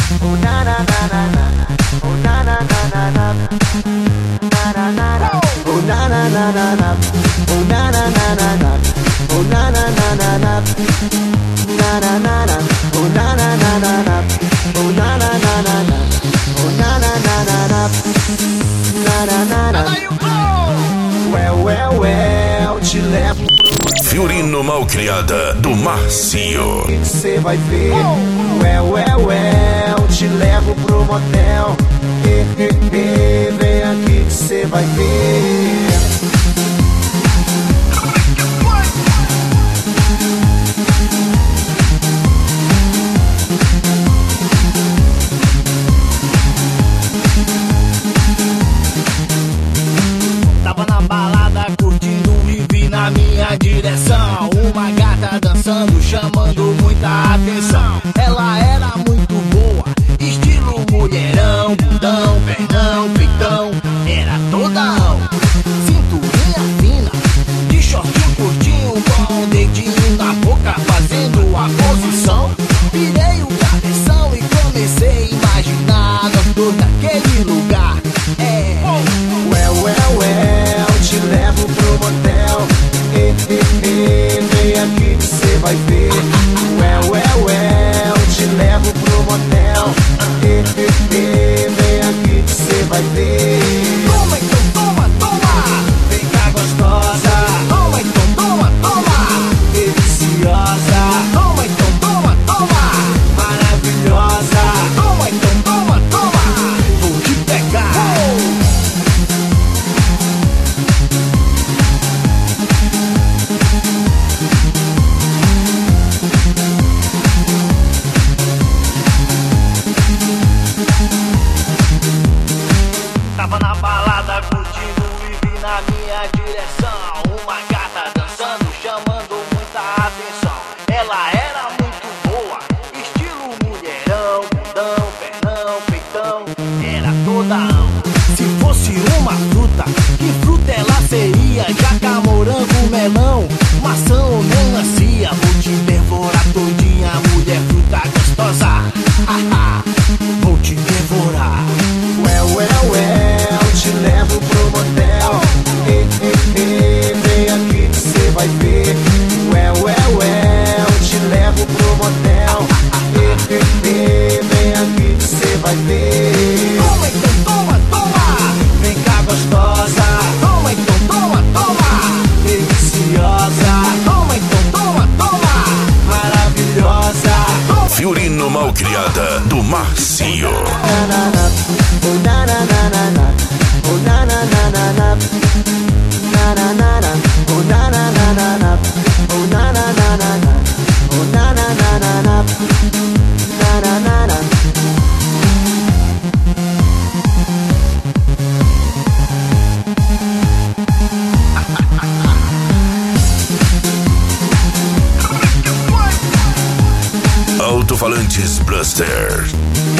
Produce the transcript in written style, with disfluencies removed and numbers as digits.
Oh na na na na na. Oh na na na na na. Na na na na. Oh na na na na na. Oh na na na na na. Oh na na na na na. Na na na na. Oh na na na na na. Oh na na na na na. Oh na na na na na. Na na na na. Well, te levo pro Fiorino Malcriada do Marcio. que cê vai ver. Well, te levo pro motel. Vem aqui que cê vai ver. Tava na balada curtindo e vi na minha direção uma gata dançando, chamando muita atenção. Ela era muito boa, estilo mulherão, bundão, pernão, peitão, era todão. Cinturinha fina, de shortinho curtinho, com um dedinho na boca fazendo a posição. Virei o cabeção e comecei a imaginar nós dois naquele lugar. Well, te levo pro motel. Vem aqui que cê vai ver. Well, te levo pro motel. Vem aqui que cê vai ver. Toma, então toma, Vem cá gostosa, toma, então toma, deliciosa, toma, então toma, maravilhosa. toma, então toma, vou te pegar. Tava na balada curtindo e vi na minha direção uma gata dançando, chamando muita atenção. Ela era muito boa, estilo mulherão, bundão, pernão, peitão, era todão. Se fosse uma fruta, que fruta ela seria? Jaca, morango, melão, maçã ou melancia? Vou te devorar todinha, mulher fruta gostosa. Vou te devorar. Well, te levo pro motel. Vem aqui que cê vai ver. Well, te levo pro motel. Vem aqui que cê vai ver. Toma, então toma, Vem cá gostosa, toma, então toma, deliciosa, toma, então toma, maravilhosa. Fiorino Malcriada do Marcio. Na na na, oh na na na na na, oh na na na na na, na na na na, oh na na na na na, oh na na na na na, oh na na na na na, na na na na. Alto-falantes Blaster.